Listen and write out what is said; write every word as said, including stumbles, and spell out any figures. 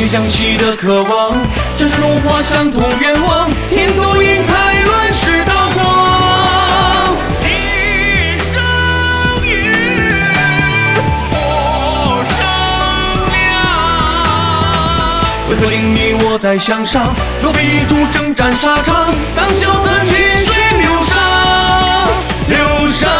将息的渴望，真正融化相同愿望，天都因才乱世刀光。今生与火生亮，为何令你我在向上？若非一株征战沙场，当笑看群水流觞，流觞。